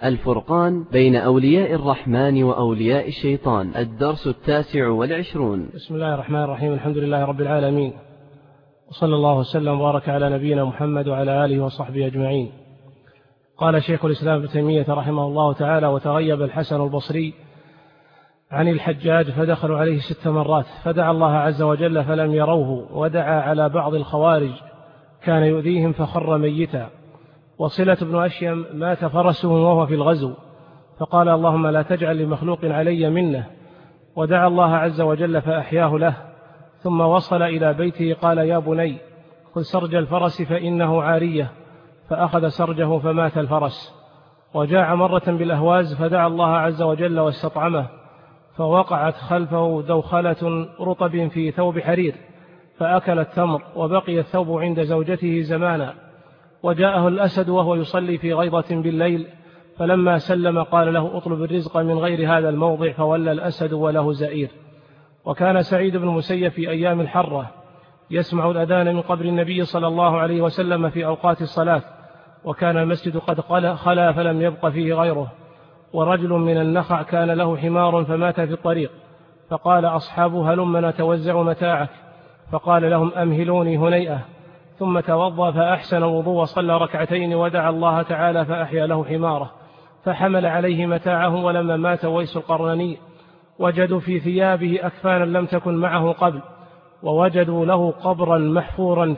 الفرقان بين أولياء الرحمن وأولياء الشيطان، الدرس 29. بسم الله الرحمن الرحيم. الحمد لله رب العالمين، وصلى الله وسلم وبارك على نبينا محمد وعلى آله وصحبه أجمعين. قال شيخ الإسلام ابن تيمية رحمه الله تعالى: وتغيب الحسن البصري عن الحجاج فدخلوا عليه 6 مرات، فدعا الله عز وجل فلم يروه، ودعا على بعض الخوارج كان يؤذيهم فخر ميتا. وصلة بن أشيم مات فرسه وهو في الغزو، فقال: اللهم لا تجعل لمخلوق علي منه، ودعا الله عز وجل فأحياه له. ثم وصل إلى بيته قال: يا بني خذ سرج الفرس فإنه عارية، فأخذ سرجه فمات الفرس. وجاء مرة بالأهواز فدعا الله عز وجل واستطعمه، فوقعت خلفه دوخلة رطب في ثوب حرير، فأكل التمر، وبقي الثوب عند زوجته زمانا. وجاءه الأسد وهو يصلي في غيضة بالليل، فلما سلم قال له: اطلب الرزق من غير هذا الموضع، فولى الأسد وله زئير. وكان سعيد بن المسيب في أيام الحرة يسمع الأذان من قبر النبي صلى الله عليه وسلم في أوقات الصلاة، وكان المسجد قد خلا فلم يبق فيه غيره. ورجل من النخع كان له حمار فمات في الطريق، فقال أصحابه: هلم نتوزع متاعك، فقال لهم: أمهلوني هنيئة. ثم توضأ فأحسن الوضوء وصلى ركعتين، ودعا الله تعالى فأحيا له حماره، فحمل عليه متاعه. ولما مات ويس القرني وجدوا في ثيابه أكفانا لم تكن معه قبل، ووجدوا له قبرا محفورا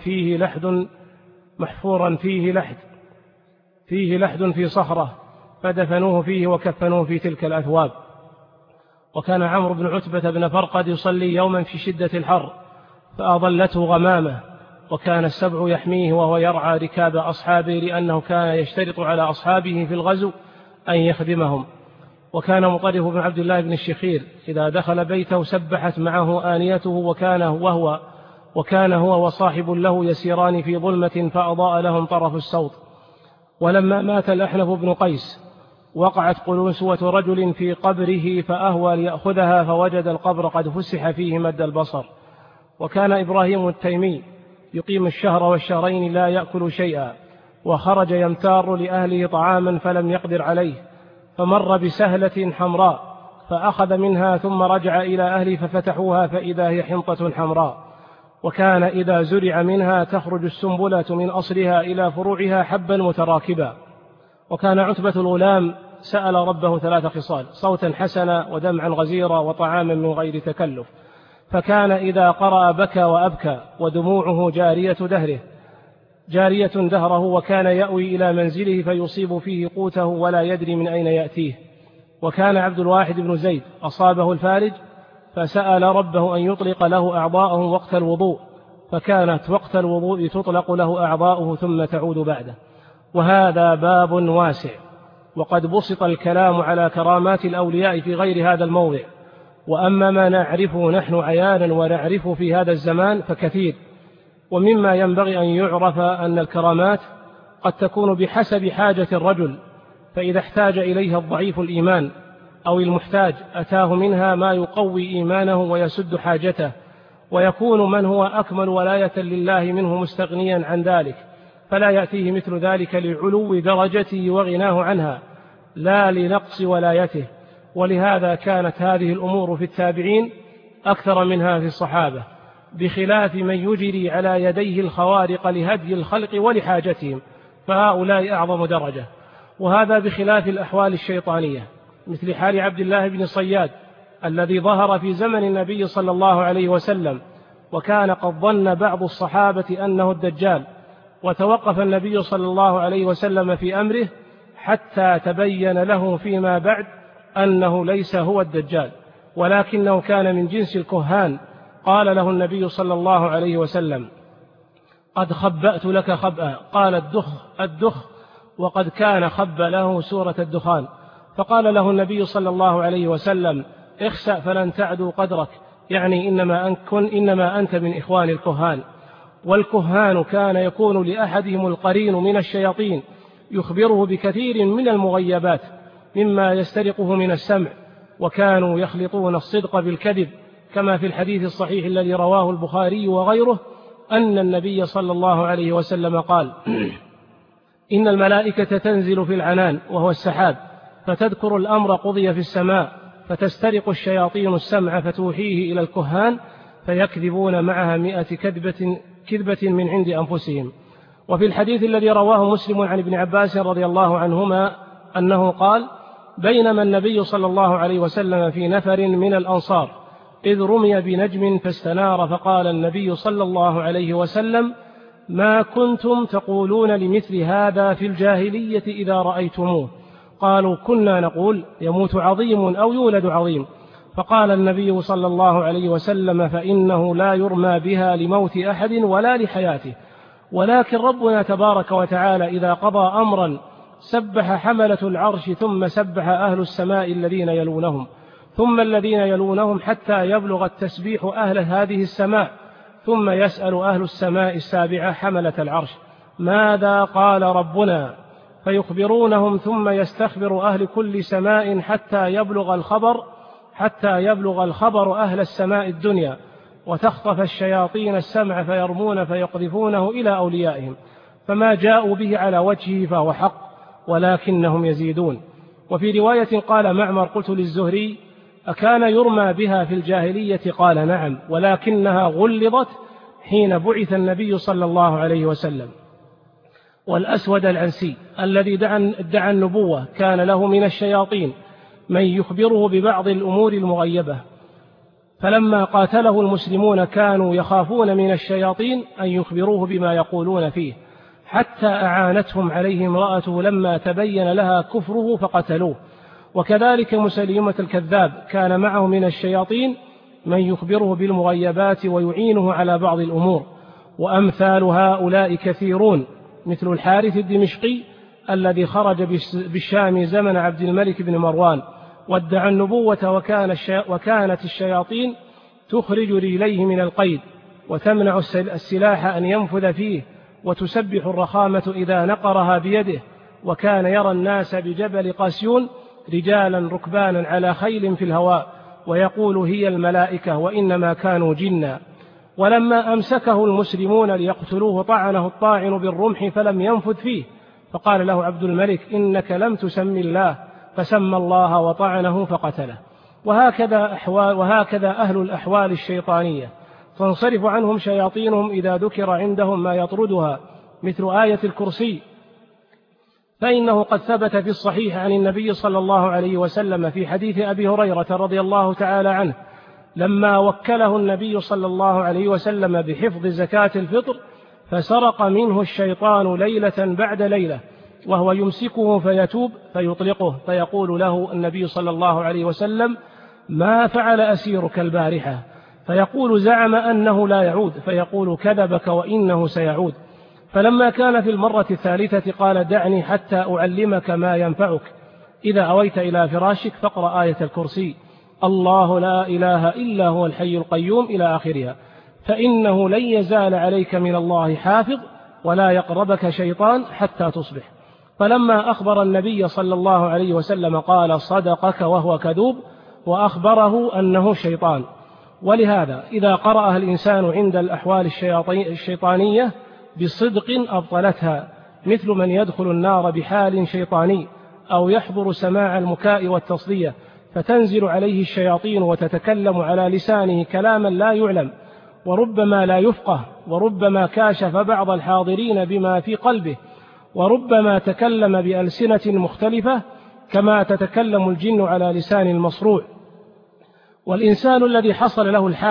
فيه لحد في صخرة، فدفنوه فيه وكفنوه في تلك الأثواب. وكان عمرو بن عتبة بن فرقد يصلي يوما في شدة الحر فأضلته غمامة، وكان السبع يحميه وهو يرعى ركاب أصحابه، لأنه كان يشترط على أصحابه في الغزو أن يخدمهم. وكان مطرف بن عبد الله بن الشخير إذا دخل بيته سبحت معه آنيته، وكان هو وصاحب له يسيران في ظلمة فأضاء لهم طرف الصوت. ولما مات الأحنف بن قيس وقعت قلنسوة رجل في قبره فأهوى ليأخذها، فوجد القبر قد فسح فيه مد البصر. وكان إبراهيم التيمي يقيم الشهر والشهرين لا يأكل شيئا، وخرج يمتار لأهله طعاما فلم يقدر عليه، فمر بسهلة حمراء فأخذ منها، ثم رجع إلى أهله ففتحوها فإذا هي حنطة حمراء. وكان إذا زرع منها تخرج السنبلة من أصلها إلى فروعها حبا متراكبا. وكان عتبة الغلام سأل ربه 3 خصال: صوتا حسنا، ودمعا غزيرا، وطعاما من غير تكلف. فكان إذا قرأ بكى وأبكى، ودموعه جارية دهره، وكان يأوي إلى منزله فيصيب فيه قوته ولا يدري من أين يأتيه. وكان عبد الواحد بن زيد أصابه الفارج فسأل ربه أن يطلق له أعضاءه وقت الوضوء، فكانت وقت الوضوء تطلق له أعضاؤه ثم تعود بعده. وهذا باب واسع، وقد بسط الكلام على كرامات الأولياء في غير هذا الموضع. وأما ما نعرفه نحن عيانا ونعرفه في هذا الزمان فكثير. ومما ينبغي أن يعرف أن الكرامات قد تكون بحسب حاجة الرجل، فإذا احتاج إليها الضعيف الإيمان أو المحتاج أتاه منها ما يقوي إيمانه ويسد حاجته، ويكون من هو أكمل ولاية لله منه مستغنيا عن ذلك، فلا يأتيه مثل ذلك لعلو درجته وغناه عنها، لا لنقص ولايته. ولهذا كانت هذه الأمور في التابعين أكثر منها في الصحابة، بخلاف من يجري على يديه الخوارق لهدي الخلق ولحاجتهم، فهؤلاء أعظم درجة. وهذا بخلاف الأحوال الشيطانية، مثل حال عبد الله بن صياد الذي ظهر في زمن النبي صلى الله عليه وسلم، وكان قد ظن بعض الصحابة أنه الدجال، وتوقف النبي صلى الله عليه وسلم في أمره حتى تبين له فيما بعد أنه ليس هو الدجال، ولكنه كان من جنس الكهان. قال له النبي صلى الله عليه وسلم: قد خبأت لك خبأ. قال: الدخ، وقد كان خب له سورة الدخان. فقال له النبي صلى الله عليه وسلم: اخسأ فلن تعدوا قدرك، يعني إنما أنت من إخوان الكهان. والكهان كان يكون لأحدهم القرين من الشياطين يخبره بكثير من المغيبات مما يسترقه من السمع، وكانوا يخلطون الصدق بالكذب، كما في الحديث الصحيح الذي رواه البخاري وغيره أن النبي صلى الله عليه وسلم قال: إن الملائكة تنزل في العنان وهو السحاب فتذكر الأمر قضي في السماء، فتسترق الشياطين السمع فتوحيه إلى الكهان فيكذبون معها 100 كذبة من عند أنفسهم. وفي الحديث الذي رواه مسلم عن ابن عباس رضي الله عنهما أنه قال: بينما النبي صلى الله عليه وسلم في نفر من الأنصار إذ رمي بنجم فاستنار، فقال النبي صلى الله عليه وسلم: ما كنتم تقولون لمثل هذا في الجاهلية إذا رأيتموه؟ قالوا: كنا نقول يموت عظيم أو يولد عظيم. فقال النبي صلى الله عليه وسلم: فإنه لا يرمى بها لموت أحد ولا لحياته، ولكن ربنا تبارك وتعالى إذا قضى أمرا سبح حملة العرش ثم سبح أهل السماء الذين يلونهم ثم الذين يلونهم حتى يبلغ التسبيح أهل هذه السماء، ثم يسأل أهل السماء السابعة حملة العرش: ماذا قال ربنا؟ فيخبرونهم، ثم يستخبر أهل كل سماء حتى يبلغ الخبر أهل السماء الدنيا، وتخطف الشياطين السمع فيرمون فيقذفونه إلى أوليائهم، فما جاءوا به على وجهه فهو حق ولكنهم يزيدون. وفي رواية قال معمر: قلت للزهري: أكان يرمى بها في الجاهلية؟ قال: نعم، ولكنها غلظت حين بعث النبي صلى الله عليه وسلم. والأسود العنسي الذي ادعى النبوة كان له من الشياطين من يخبره ببعض الأمور المغيبة، فلما قاتله المسلمون كانوا يخافون من الشياطين أن يخبروه بما يقولون فيه، حتى أعانتهم عليه امرأته لما تبين لها كفره فقتلوه. وكذلك مسيلمة الكذاب كان معه من الشياطين من يخبره بالمغيبات ويعينه على بعض الأمور. وأمثال هؤلاء كثيرون، مثل الحارث الدمشقي الذي خرج بالشام زمن عبد الملك بن مروان وادعى النبوة، وكانت الشياطين تخرج رجليه من القيد وتمنع السلاح أن ينفذ فيه، وتسبح الرخامة إذا نقرها بيده. وكان يرى الناس بجبل قاسيون رجالا ركبانا على خيل في الهواء، ويقول: هي الملائكة وإنما كانوا جنا. ولما أمسكه المسلمون ليقتلوه طعنه الطاعن بالرمح فلم ينفذ فيه، فقال له عبد الملك: إنك لم تسم الله، فسمى الله وطعنه فقتله. وهكذا أهل الأحوال الشيطانية تنصرف عنهم شياطينهم إذا ذكر عندهم ما يطردها، مثل آية الكرسي، فإنه قد ثبت في الصحيح عن النبي صلى الله عليه وسلم في حديث أبي هريرة رضي الله تعالى عنه لما وكله النبي صلى الله عليه وسلم بحفظ زكاة الفطر، فسرق منه الشيطان ليلة بعد ليلة وهو يمسكه فيتوب فيطلقه، فيقول له النبي صلى الله عليه وسلم: ما فعل أسيرك البارحة؟ فيقول: زعم أنه لا يعود، فيقول: كذبك وإنه سيعود. فلما كان في المرة الثالثة قال: دعني حتى أعلمك ما ينفعك، إذا أويت إلى فراشك فاقرأ آية الكرسي: الله لا إله إلا هو الحي القيوم إلى آخرها، فإنه لن يزال عليك من الله حافظ ولا يقربك شيطان حتى تصبح. فلما أخبر النبي صلى الله عليه وسلم قال: صدقك وهو كذوب، وأخبره أنه شيطان. ولهذا إذا قرأها الإنسان عند الأحوال الشيطانية بصدق أبطلتها، مثل من يدخل النار بحال شيطاني، أو يحضر سماع المكاء والتصدية فتنزل عليه الشياطين وتتكلم على لسانه كلاما لا يعلم وربما لا يفقه، وربما كاشف بعض الحاضرين بما في قلبه، وربما تكلم بألسنة مختلفة كما تتكلم الجن على لسان المصروع. والإنسان الذي حصل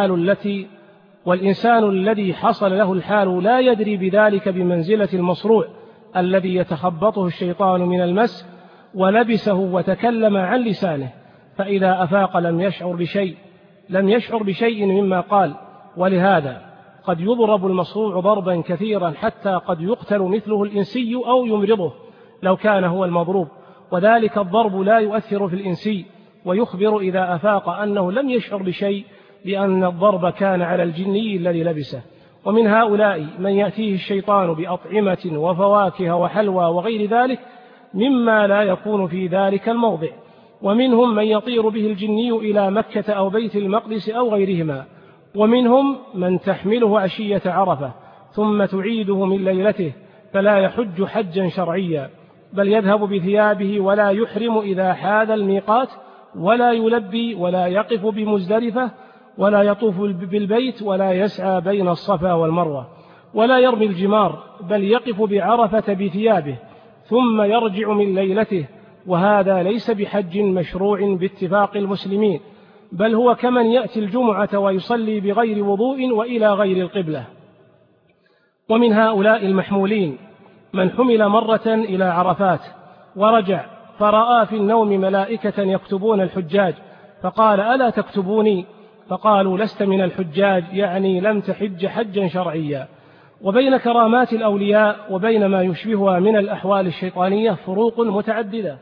له الحال لا يدري بذلك بمنزلة المصروع الذي يتخبطه الشيطان من المس ولبسه وتكلم عن لسانه، فإذا أفاق لم يشعر بشيء مما قال. ولهذا قد يضرب المصروع ضربا كثيرا حتى قد يقتل مثله الإنسي أو يمرضه لو كان هو المضروب، وذلك الضرب لا يؤثر في الإنسي، ويخبر إذا أفاق أنه لم يشعر بشيء لأن الضرب كان على الجني الذي لبسه. ومن هؤلاء من يأتيه الشيطان بأطعمة وفواكه وحلوى وغير ذلك مما لا يكون في ذلك الموضع، ومنهم من يطير به الجني إلى مكة أو بيت المقدس أو غيرهما، ومنهم من تحمله عشية عرفة ثم تعيده من ليلته فلا يحج حجا شرعيا، بل يذهب بثيابه ولا يحرم إذا حاذ الميقات، ولا يلبي ولا يقف بمزدلفة، ولا يطوف بالبيت، ولا يسعى بين الصفا والمروة، ولا يرمي الجمار، بل يقف بعرفة بثيابه ثم يرجع من ليلته. وهذا ليس بحج مشروع باتفاق المسلمين، بل هو كمن يأتي الجمعة ويصلي بغير وضوء وإلى غير القبلة. ومن هؤلاء المحمولين من حمل مرة إلى عرفات ورجع فرأى في النوم ملائكة يكتبون الحجاج، فقال: ألا تكتبوني؟ فقالوا: لست من الحجاج، يعني لم تحج حجا شرعيا. وبين كرامات الأولياء وبين ما يشبهها من الأحوال الشيطانية فروق متعددة.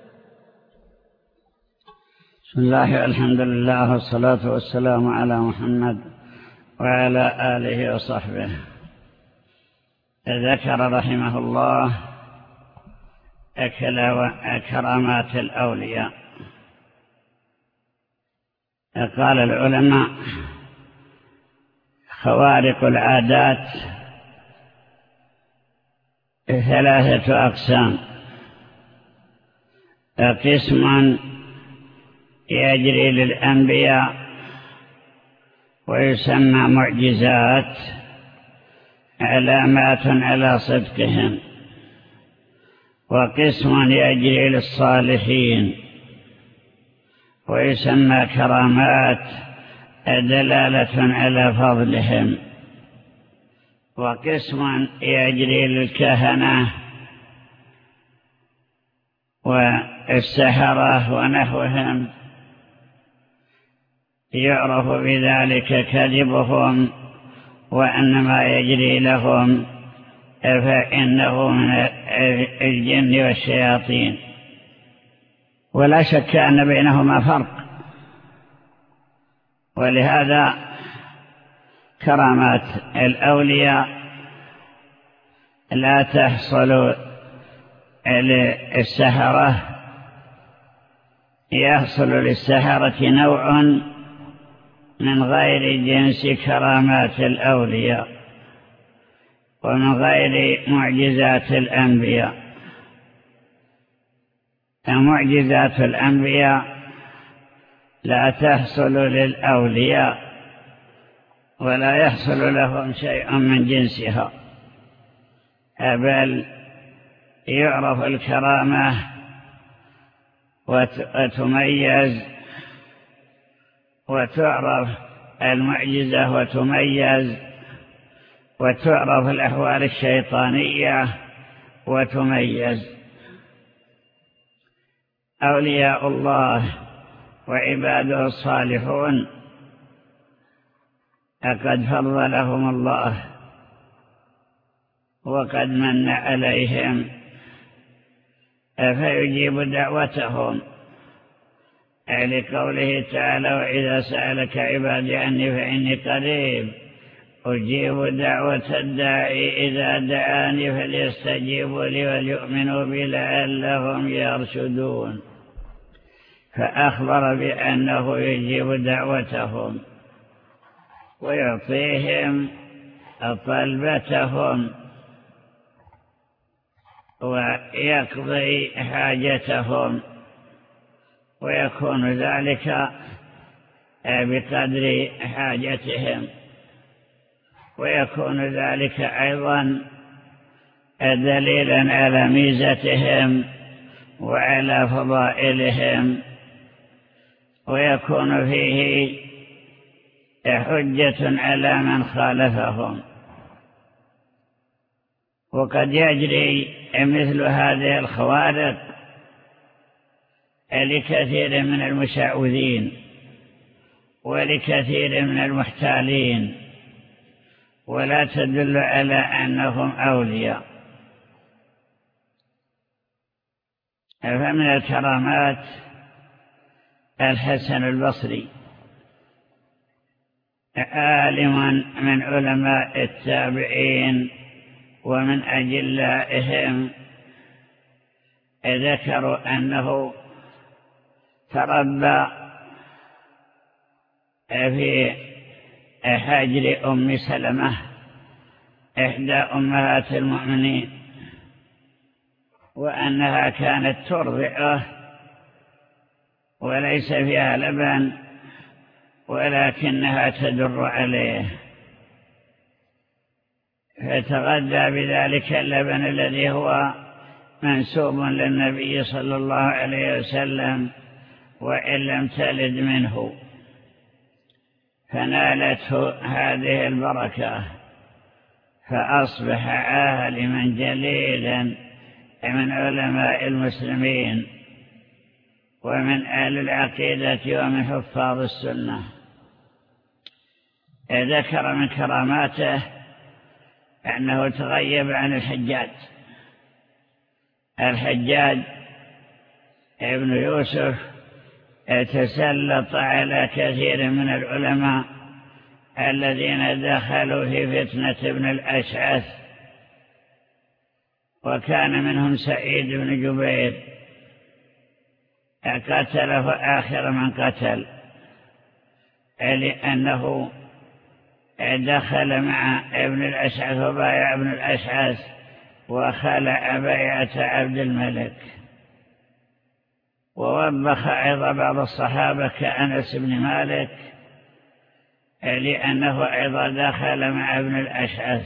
بسم الله والحمد لله والصلاة والسلام على محمد وعلى آله وصحبه. ذكر رحمه الله كرامات الأولياء. قال العلماء: خوارق العادات 3 أقسام: قسم يجري للأنبياء ويسمى معجزات، علامات على صدقهم، وقسم يجري للصالحين ويسمى كرامات، دلالة على فضلهم، وقسم يجري للكهنة والسحرة ونحوهم، يعرف بذلك كذبهم، وأن ما يجري لهم فإنه من الجن والشياطين. ولا شك أن بينهما فرق، ولهذا كرامات الأولياء لا تحصل للسحرة، يحصل للسحرة نوع من غير جنس كرامات الأولياء ومن غير معجزات الأنبياء. معجزات الأنبياء لا تحصل للأولياء ولا يحصل لهم شيء من جنسها، بل يعرف الكرامة وتميز، وتعرف المعجزة وتميز، وتعرف الأحوال الشيطانية وتميز. أولياء الله وعباده الصالحون قد فضلهم الله وقد من عليهم، فيجيب دعوتهم، لقوله تعالى: وإذا سألك عبادي عني فإني قريب أجيب دعوة الداعي إذا دعاني فليستجيبوا لي وليؤمنوا بي لعلهم يرشدون. فأخبر بأنه يجيب دعوتهم ويعطيهم طلبتهم ويقضي حاجتهم، ويكون ذلك بقدر حاجتهم، ويكون ذلك أيضا دليلا على ميزتهم وعلى فضائلهم، ويكون فيه حجة على من خالفهم. وقد يجري مثل هذه الخوارق لكثير من المشعوذين ولكثير من المحتالين، ولا تدل على أنهم أولياء. فمن الكرامات الحسن البصري، عالم من علماء التابعين ومن أجلائهم، ذكروا أنه تربى في حجر أم سلمة إحدى أمهات المؤمنين، وأنها كانت ترضعه وليس فيها لبن ولكنها تدر عليه، فتغذى بذلك اللبن الذي هو منسوب للنبي صلى الله عليه وسلم وإن لم تلد منه، فنالته هذه البركة، فأصبح عالما جليلا من علماء المسلمين ومن أهل العقيدة ومن حفاظ السنة. ذكر من كراماته أنه تغيب عن الحجاج ابن يوسف تسلط على كثير من العلماء الذين دخلوا في فتنة ابن الأشعث، وكان منهم سعيد بن جبير قتله آخر من قتل، لأنه دخل مع ابن الأشعث وبايع ابن الأشعث وخلع بيعة عبد الملك، ووبخ أيضا بعض الصحابة كأنس بن مالك لأنه أيضا دخل مع ابن الأشعث،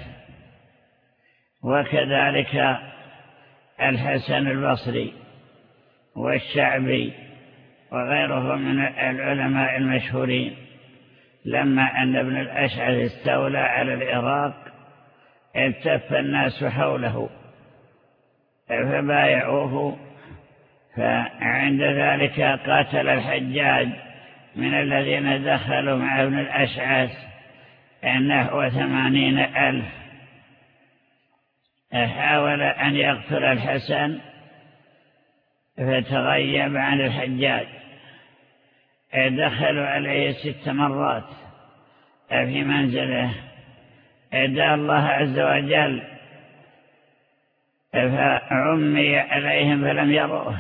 وكذلك الحسن البصري والشعبي وغيرهم من العلماء المشهورين، لما أن ابن الأشعث استولى على العراق التف الناس حوله فبايعوه، فعند ذلك قاتل الحجاج من الذين دخلوا مع ابن الأشعث نحو 80,000. حاول أن يقتل الحسن فتغيب عن الحجاج، دخلوا عليه 6 مرات في منزله، دعا الله عز وجل فعمي عليهم فلم يروه،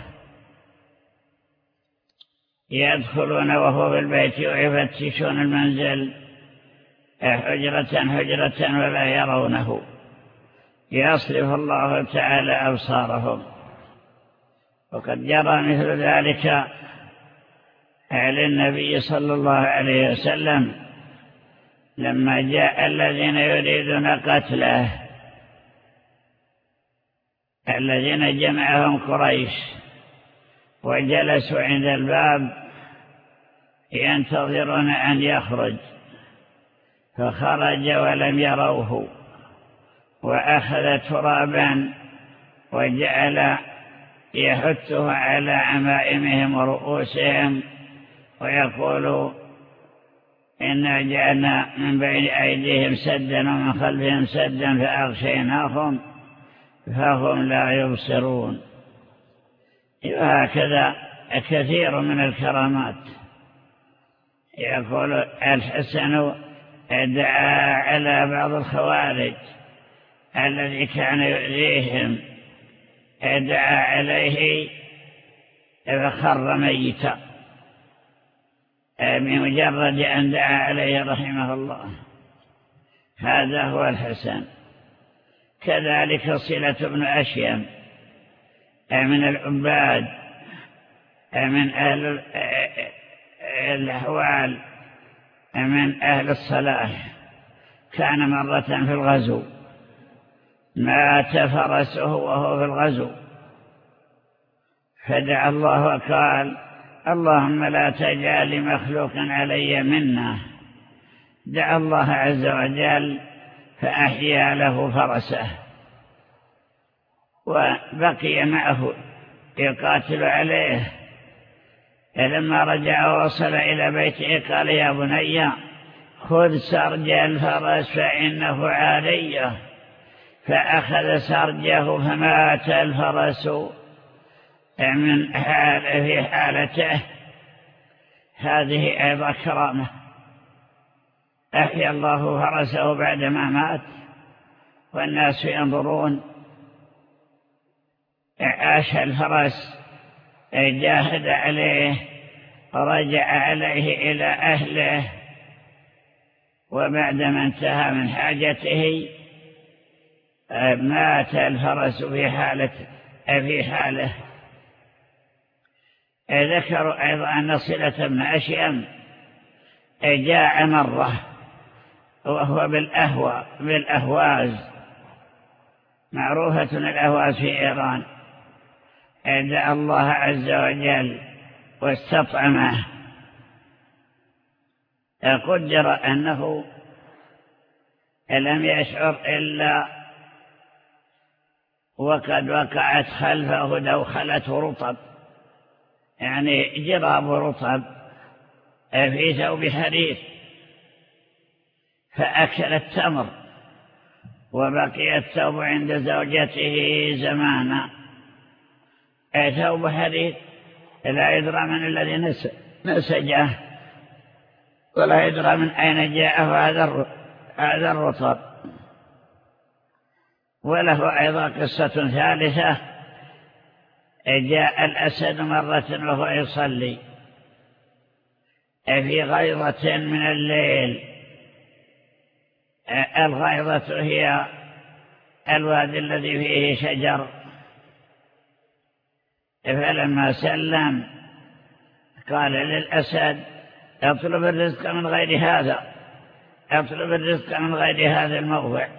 يدخلون وهو في البيت ويفتشون المنزل حجرة حجرة ولا يرونه، يصرف الله تعالى أبصارهم. وقد جرى مثل ذلك على النبي صلى الله عليه وسلم لما جاء الذين يريدون قتله، الذين جمعهم قريش وجلسوا عند الباب ينتظرون أن يخرج، فخرج ولم يروه، وأخذ ترابا وجعل يحثه على عمائمهم ورؤوسهم ويقول إنا جعلنا من بين أيديهم سدا ومن خلفهم سدا فأغشيناهم فهم لا يبصرون. وهكذا كثير من الكرامات. يقول الحسن دعا على بعض الخوارج الذي كان يؤذيهم، دعا عليه فخر ميتا بمجرد أن دعا عليه رحمه الله. هذا هو الحسن. كذلك صلة بن أشيم من العباد من أهل الأحوال من أهل الصلاح، كان مرة في الغزو مات فرسه وهو في الغزو، فدعا الله وقال اللهم لا تجعل لمخلوق علي منا. دعا الله عز وجل فأحيا له فرسه، وبقي معه يقاتل عليه. لما رجع ووصل إلى بيته قال يا بني خذ سرج الفرس فإنه عارية، فأخذ سرجه فمات الفرس من في حالته. هذه أيضا كرامة، أحيا الله فرسه بعدما مات والناس ينظرون. عاش الفرس، جاهد عليه، رجع عليه إلى أهله، وبعدما انتهى من حاجته مات الفرس في حالة في حاله. ذكروا أيضا أن صلة بن أشيم جاء مرة وهو بالأهواز، معروفة الأهواز في إيران، دعا الله عز وجل واستطعمه. قدر أنه لم يشعر إلا وقد وقعت خلفه دوخلة رطب، يعني جراب رطب في ثوب حرير، فأكل التمر وبقي الثوب عند زوجته زمانا. ثوب حرير لا يدرى من الذي نسجه ولا يدرى من أين جاءه هذا الرطب. وله أيضا قصة ثالثة، جاء الأسد مرة وهو يصلي في غيضة من الليل. الغيضة هي الوادي الذي فيه شجر، فلما سلم قال للأسد اطلب الرزق من غير هذا، اطلب الرزق من غير هذا الموضع.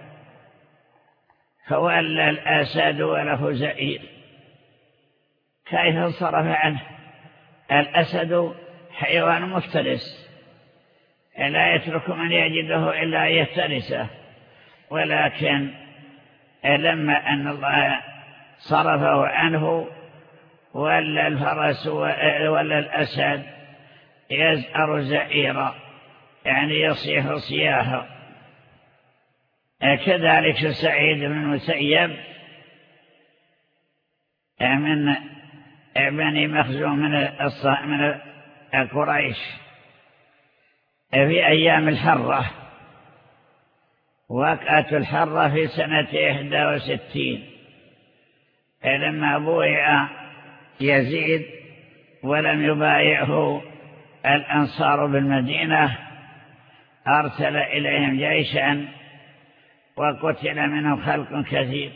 فولى الأسد وله زئير، كيف انصرف عنه؟ الأسد حيوان مفترس لا يترك من يجده إلا يفترسه، ولكن لما أن الله صرفه عنه ولا الفرس ولا الأسد يزأر زئيرا، يعني يصيح صياحا. كذلك سعيد بن المسيب من بني مخزوم من قريش في أيام الحرة، وقعت الحرة في سنة 61 لما بويع يزيد ولم يبايعه الأنصار بالمدينة، أرسل إليهم جيشا وقتل منهم خلق كثير.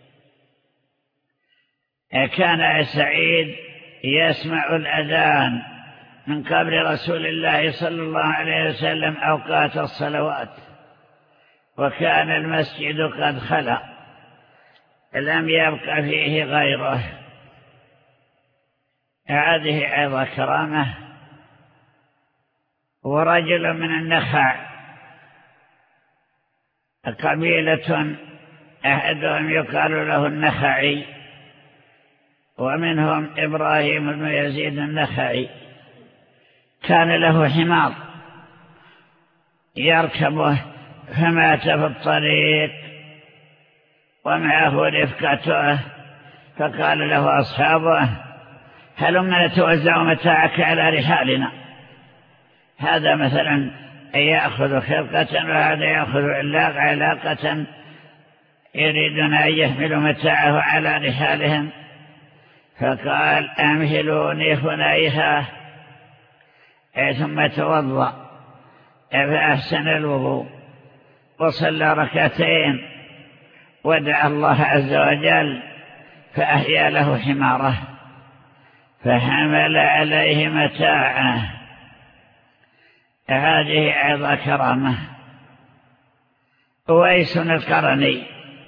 كان سعيد يسمع الأذان من قبر رسول الله صلى الله عليه وسلم أوقات الصلوات، وكان المسجد قد خلا لم يبقى فيه غيره. هذه أيضا كرامة. ورجل من النخع، قبيلة أحدهم يقال له النخعي، ومنهم إبراهيم بن يزيد النخعي، كان له حمار يركبه فمات في الطريق ومعه رفقته، فقال له أصحابه هلما نتوزع متاعك على رحالنا. هذا مثلا يأخذ خلقة وهذا يأخذ علاقة، يريدون أن يحملوا متاعه على رحالهم. فقال أمهلوني هنيها، ثم توضأ فأحسن الوضوء وصلى ركعتين ودعا الله عز وجل فأحيا له حماره فحمل عليه متاعه. هذه أيضا كرامة. أويس القرني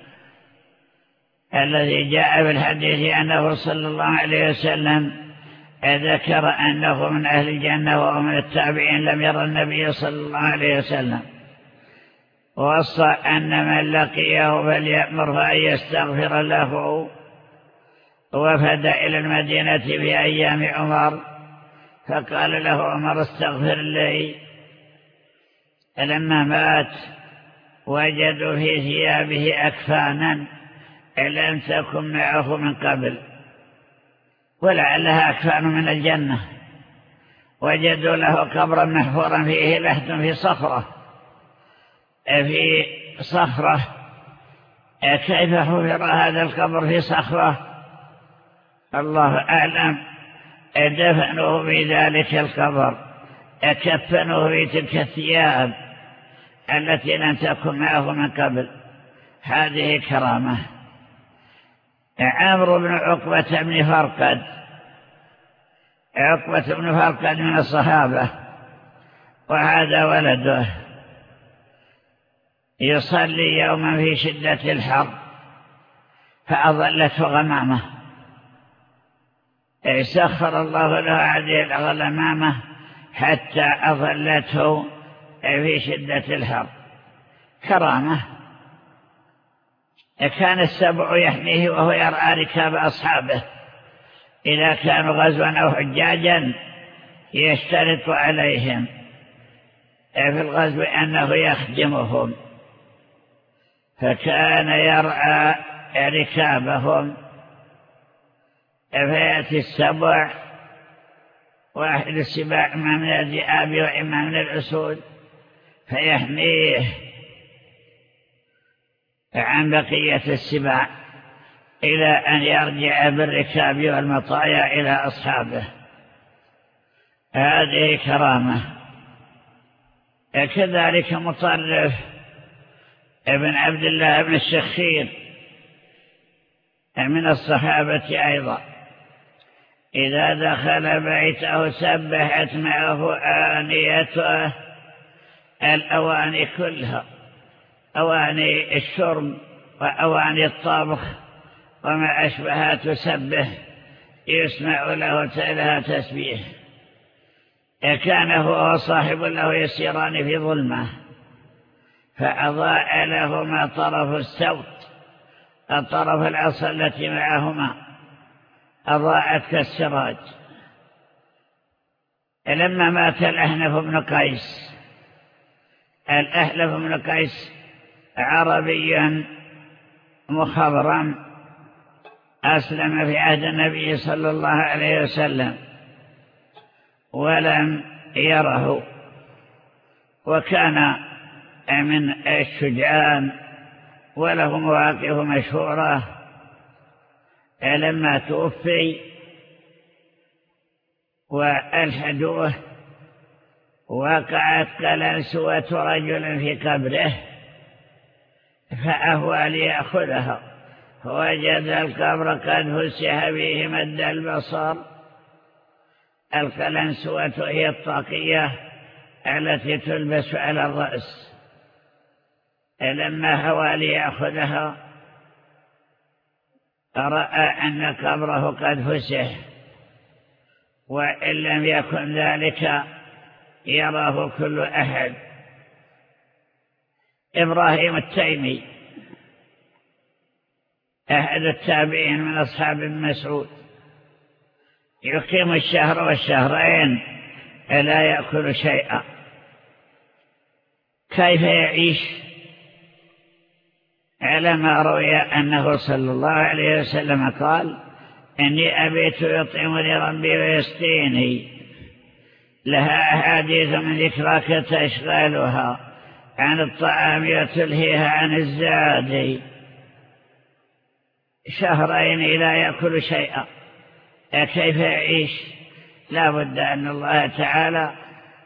الذي جاء بالحديث أنه صلى الله عليه وسلم ذكر أنه من أهل الجنة وهو من التابعين لم يرى النبي صلى الله عليه وسلم، ووصى أن من لقيه فليأمره أن يستغفر له. وفد إلى المدينة في أيام عمر فقال له عمر استغفر لي. لما مات وجدوا في ثيابه أكفانا لم تكن معه من قبل، ولعلها أكفان من الجنة. وجدوا له قبرا محفورا فيه لحد في صخرة. كيف حفر هذا القبر في صخرة؟ الله أعلم. دفنوه في ذلك القبر، كفنوه في تلك الثياب التي لم تكن معه من قبل. هذه كرامة. عمرو بن عقبة بن فرقد. عقبة بن فرقد من الصحابة، وهذا ولده، يصلي يوما في شدة الحر فأظلته غمامة، سخر الله له هذه الغمامة حتى أظلته في شدة الحر، كرامة. كان السبع يحميه وهو يرعى ركاب أصحابه إذا كانوا غزوا أو حجاجا، يشترط عليهم في الغزو أنه يخدمهم، فكان يرعى ركابهم. فيأتي السبع، واحد السباع إما من الذئاب وإما من الأسود، فيحميه عن بقية السباع إلى أن يرجع بالركاب والمطايا إلى أصحابه. هذه كرامة. كذلك مطرف ابن عبد الله بن الشخير من الصحابة أيضا، إذا دخل بيته سبحت معه آنيته، الأواني كلها، أواني الشرب وأواني الطبخ وما أشبهها تسبح، يسمع لها تسبيح. كان هو وصاحب له يسيران في ظلمة، فأضاء لهما طرف السوط، الطرف العصا التي معهما أضاءت كالسراج. لما مات الأحنف بن قيس، الأحنف بن قيس عربي مخضرم، أسلم في عهد النبي صلى الله عليه وسلم ولم يره، وكان من الشجعان وله مواقف مشهورة. لما توفي وألحدوه، وقعت قلنسوة رجل في قبره، فأهوى ليأخذها، فوجد القبر قد فسح به مد البصر. القلنسوة هي الطاقية التي تلبس على الرأس. لما هوى ليأخذها رأى أن قبره قد فسح، وإن لم يكن ذلك يراه كل أحد. إبراهيم التيمي أحد التابعين من أصحاب ابن مسعود، يقيم الشهر والشهرين لا يأكل شيئا. كيف يعيش؟ على ما روي أنه صلى الله عليه وسلم قال: إني أبيت يطعمني ربي ويسقيني. لها أحاديث من ذكراك تشغلها عن الطعام وتلهيها عن الزاد. شهرين لا يأكل شيئا، كيف يعيش؟ لا بد أن الله تعالى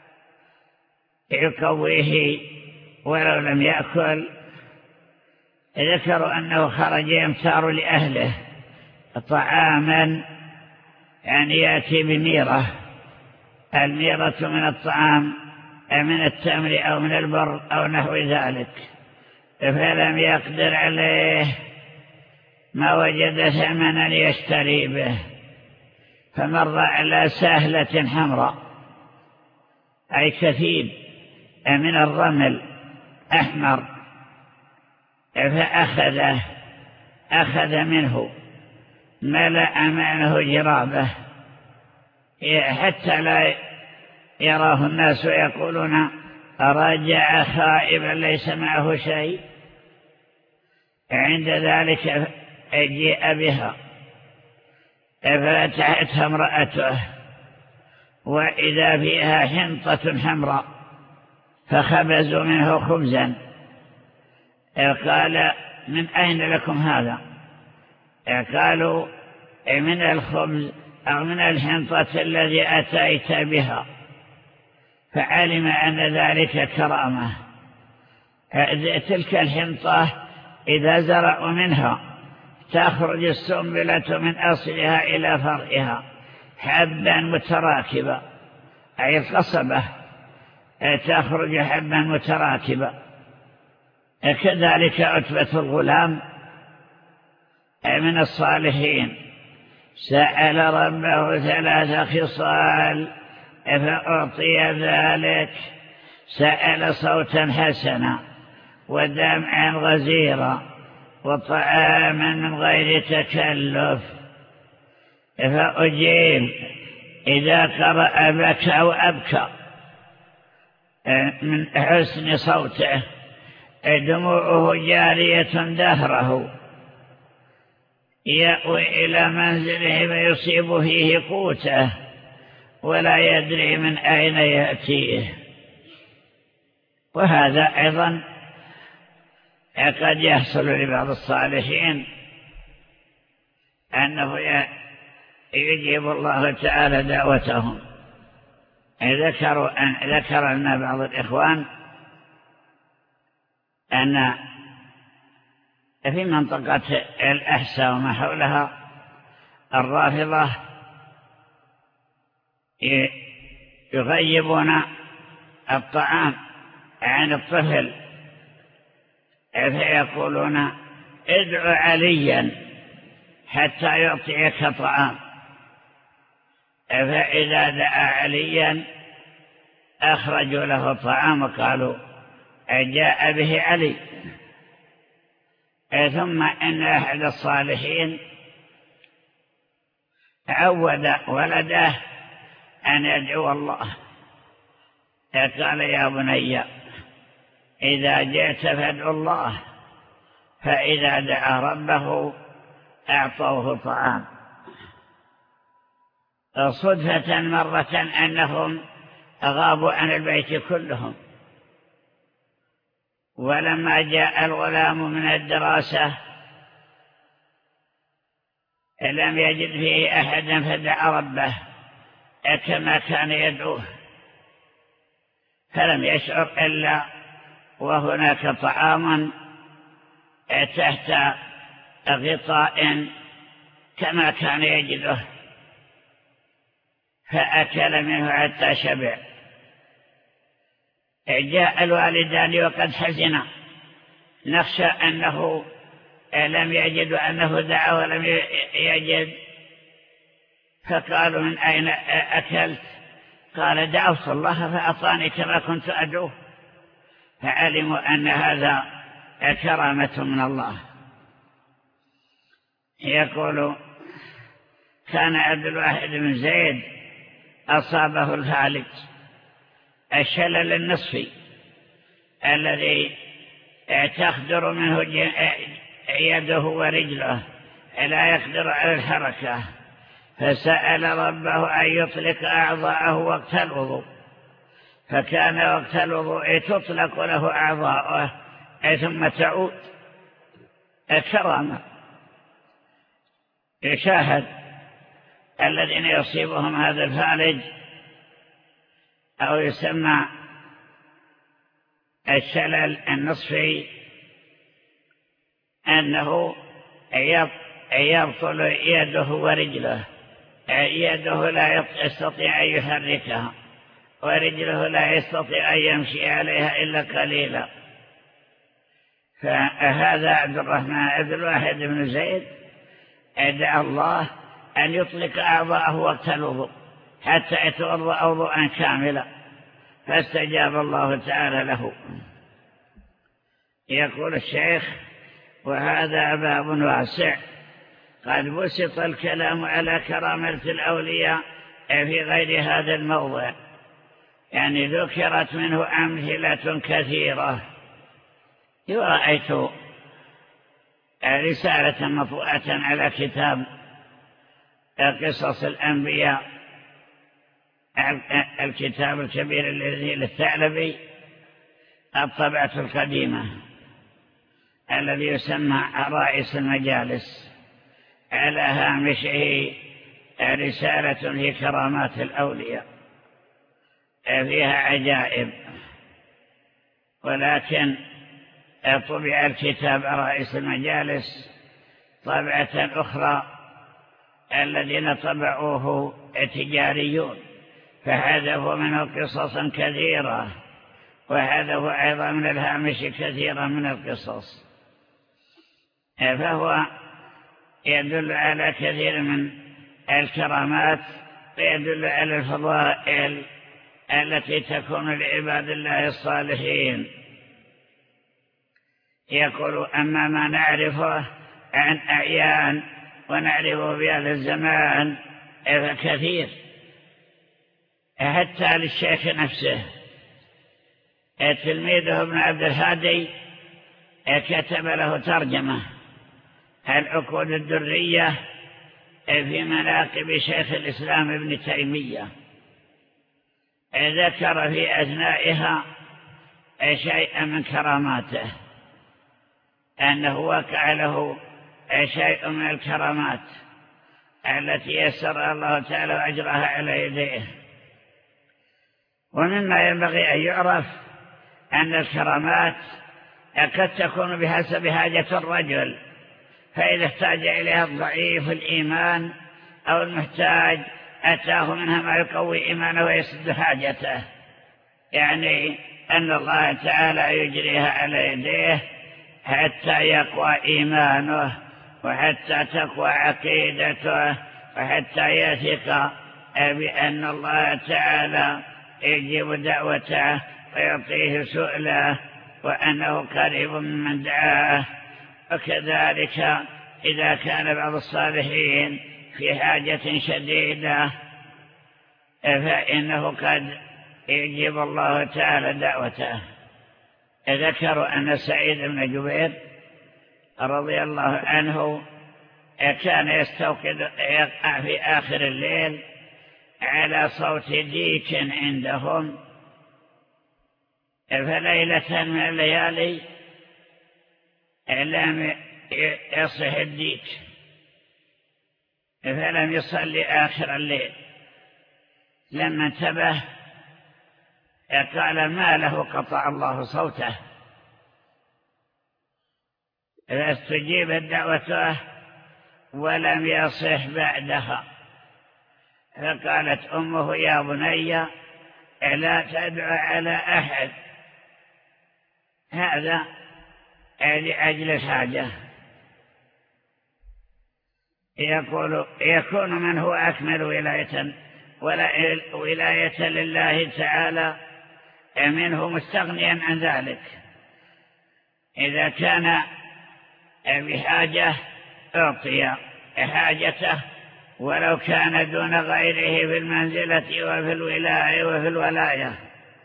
يقويه ولو لم يأكل. ذكروا أنه خرج يمتار لأهله طعاما، يعني يأتي بميرة. الميرة من الطعام من التمر أو من البر أو نحو ذلك، فلم يقدر عليه، ما وجد ثمنا يشتري به، فمر على سهلة حمراء، أي كثيب من الرمل أحمر، فأخذ منه، ملأ منه جرابه حتى لا يراه الناس ويقولون: رجع خائبا ليس معه شيء. عند ذلك جيء بها، ففتحتها امرأته وإذا فيها حنطة حمراء، فخبزوا منه خبزا. قال: من أين لكم هذا؟ قالوا: من الخبز أو من الحنطة الذي أتيت بها. فعلم أن ذلك كرامة. تلك الحنطة إذا زرعوا منها تخرج السنبلة من أصلها إلى فرعها حبا متراكبا، أي القصبة تخرج حبا متراكبا. كذلك عتبة الغلام من الصالحين سأل ربه 3 خصال فأعطي ذلك: سأل صوتا حسنا، ودمعا غزيرا، وطعاما من غير تكلف فأجيب. إذا قرأ بكى وأبكى من حسن صوته، دموعه جارية دهره، يأوي إلى منزله فيصيب فيه قوته ولا يدري من أين يأتيه. وهذا أيضا قد يحصل لبعض الصالحين أنه يجيب الله تعالى دعوتهم. ذكر لنا بعض الإخوان أن في منطقة الأحساء وما حولها الرافضة يغيبون الطعام عن الطفل، فيقولون: ادعو عليا حتى يعطيك طعام. فإذا دعا عليا أخرجوا له طعام وقالوا: جاء به علي. ثم إن أحد الصالحين عود ولده أن يدعو الله، قال: يا بني إذا جئت فادعو الله، فإذا دعا ربه أعطوه طعام. صدفة مرة أنهم غابوا عن البيت كلهم، ولما جاء الغلام من الدراسة لم يجد فيه أحدا فدعا ربه كما كان يدعوه، فلم يشعر إلا وهناك طعام تحت غطاء كما كان يجده، فأكل منه حتى شبع. جاء الوالدان وقد حزنا، نخشى أنه لم يجد أنه دعا ولم يجد، فقالوا: من أين أكلت؟ قال: دعوت الله فأعطاني كما كنت أدعوه. فعلموا أن هذا كرامة من الله. يقول: كان عبد الواحد بن زيد أصابه الفالج، الشلل النصفي الذي تخدر منه يده ورجله، لا يقدر على الحركة، فسأل ربه أن يطلق أعضاءه وقت الوضوء، فكان وقت الوضوء تطلق له أعضاءه ثم تعود. كرامة. يشاهد الذين يصيبهم هذا الفالج أو يسمى الشلل النصفي أنه يبطل يده ورجله، يده لا يستطيع أن يحركها، ورجله لا يستطيع أن يمشي عليها إلا قليلا. فهذا عبد الواحد بن زيد دعا الله أن يطلق أعضاءه وقت الوضوء حتى يتوضأ وضوءا كاملا، فاستجاب الله تعالى له. يقول الشيخ: وهذا باب واسع، قد بسط الكلام على كرامة الأولياء في غير هذا الموضع، يعني ذكرت منه أمثلة كثيرة. ورأيت رسالة مطبوعة على كتاب قصص الأنبياء، الكتاب الكبير الذي للثعلبي، الطبعة القديمة، الذي يسمى عرائس المجالس، على هامشه رسالة في كرامات الأولياء فيها عجائب، ولكن طبع الكتاب عرائس المجالس طبعة أخرى الذين طبعوه تجاريون، فحذفوا منه قصصا كثيرة، وحذفوا أيضا من الهامش كثيرا من القصص، فهو يدل على كثير من الكرامات، ويدل على الفضائل التي تكون لعباد الله الصالحين. يقول: أما ما نعرفه عن أعيان ونعرفه في هذا الزمان فكثير، حتى للشيخ نفسه. تلميذه ابن عبد الهادي كتب له ترجمة العقود الدرية في مناقب شيخ الإسلام ابن تيمية، ذكر في أثنائها شيئا من كراماته، أنه وقع له شيء من الكرامات التي يسر الله تعالى وأجرها على يديه. ومما ينبغي أن يعرف أن الكرامات قد تكون بحسب حاجة الرجل، فإذا احتاج إليها الضعيف الإيمان أو المحتاج أتاه منها ما يقوي إيمانه ويسد حاجته، يعني أن الله تعالى يجريها على يديه حتى يقوى إيمانه، وحتى تقوى عقيدته، وحتى يثق بأن الله تعالى يجيب دعوته ويعطيه سؤله، وأنه قريب ممن دعاه. وكذلك إذا كان بعض الصالحين في حاجة شديدة فإنه قد يجيب الله تعالى دعوته. ذكروا أن سعيد بن جبير رضي الله عنه كان يستوقد يقع في آخر الليل على صوت ديك عندهم، فليلة من الليالي لم يصح الديك، فلم يصلي آخر الليل. لما انتبه قال: ما له قطع الله صوته، فاستجيبت دعوته ولم يصح بعدها. فقالت أمه: يا بني لا تدع على أحد، هذا لأجل الحاجة. يكون من هو أكمل ولاية لله تعالى منه مستغنيا عن ذلك. إذا كان بحاجة أعطي حاجته، ولو كان دون غيره في المنزلة وفي الولاية وفي الولاية.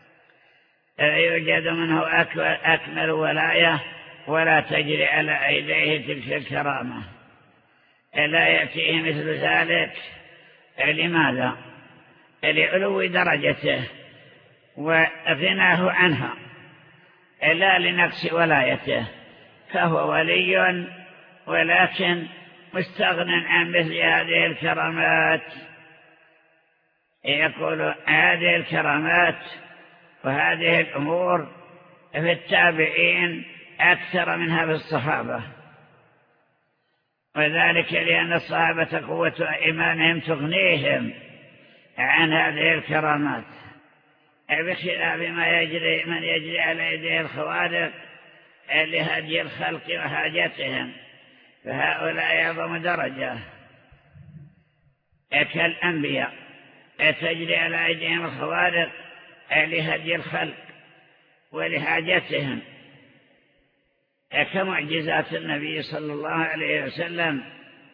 يوجد منه أكمل ولاية ولا تجري على أيديه تلك الكرامة، لا يأتيه مثل ذلك. لماذا؟ لعلو درجته وغناه عنها، لا لنقص ولايته، فهو ولي ولكن مستغنى عن مثل هذه الكرامات. يقول: هذه الكرامات وهذه الأمور في التابعين أكثر منها في الصحابة، وذلك لأن الصحابة قوة إيمانهم تغنيهم عن هذه الكرامات، بخلاف من يجري على يديه الخوارق لهدي الخلق وحاجتهم، فهؤلاء يعظم درجة كالأنبياء تجري على أيديهم الخوارق لهدي الخلق ولحاجتهم، كمعجزات النبي صلى الله عليه وسلم،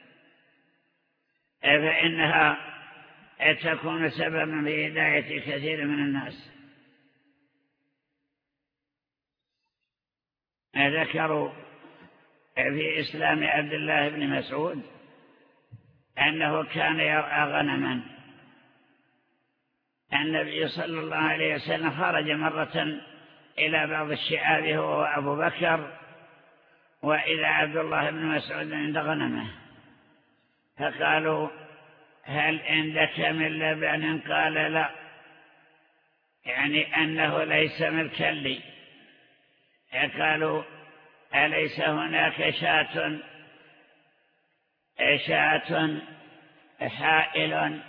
فإنها تكون سببا في هداية كثير من الناس. ذكروا في إسلام عبد الله بن مسعود أنه كان يرعى غنما. النبي صلى الله عليه وسلم خرج مرة إلى بعض الشعاب هو وأبو بكر، وإذا عبد الله بن مسعود عند غنمه، فقالوا: هل عندك من لبن؟ قال: لا، يعني أنه ليس ملكا لي. قالوا: أليس هناك شاة شاة حائل؟